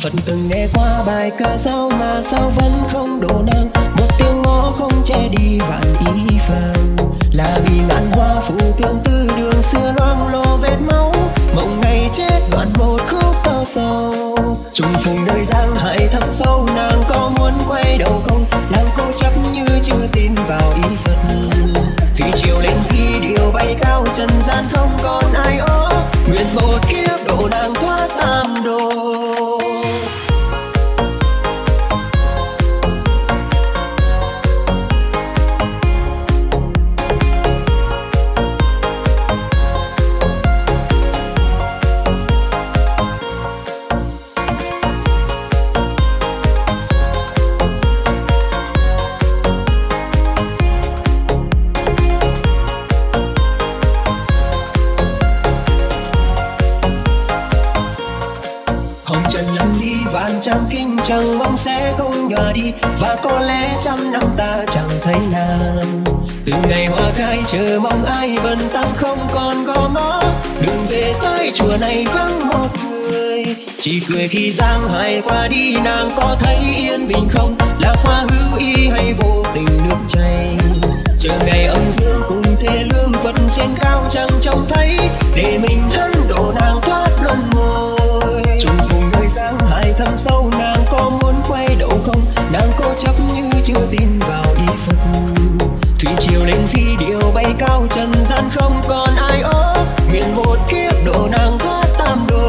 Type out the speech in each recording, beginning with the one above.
Phật từng nghe qua bài ca dao mà sao vẫn không đổ nang. Một tiếng ngõ không che đi vạn ý phàm, là vì ngàn hoa phủ tương tư đường xưa loang lổ vết máu. Mộng này chết đoạn một khúc tơ sầu, trùng phùng đời giang hại thẳm sâu. Nàng có muốn quay đầu không? Nàng cố chấp như chưa tin vào ý Phật. Thủy triều lên phi điệu bay cao, trần gian không còn ai ó. Nguyện một kiếp độ nàng thoát tam đồ. Trăm kinh chẳng mong sẽ không nhòa đi, và có lẽ trăm năm ta chẳng thấy nàng. Từ ngày hoa khai chờ mong ai bần tăng không còn gò mó. Đường về tới chùa này vắng một người, chỉ cười khi giang hải qua đi. Nàng có thấy yên bình không? Là hoa hữu ý hay vô tình nước chảy? Chờ ngày âm dương cùng thế lương Phật trên cao chẳng trông thấy, để mình hắn độ nàng thoát luân hồi. Trùng phùng nơi giang hải thâm sâu, nàng có muốn quay đầu không? Nàng cố chấp như chưa tin vào ý Phật. Thủy triều lên phi điệu bay cao, trần gian không còn ai ó. Nguyện một kiếp độ nàng thoát tam đồ.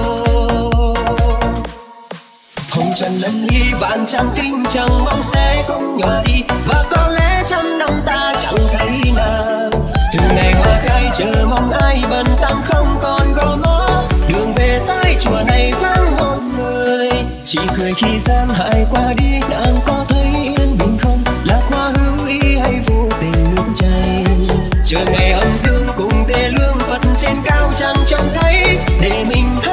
Hồng trần lân ly vạn trăm kinh chẳng mong sẽ không nhòa đi, và có lẽ trăm năm ta chẳng thấy nàng. Từ ngày hoa khai chờ mong ai bần tăng không còn gò mó. Đường về tới chùa này vắng một người, chỉ cười khi gian hại qua đi. Nàng có thấy yên bình không? Là khoa hữu ý hay vô tình nước chảy? Chờ ngày âm dương cùng thế lương Phật trên cao chẳng trông thấy, để mình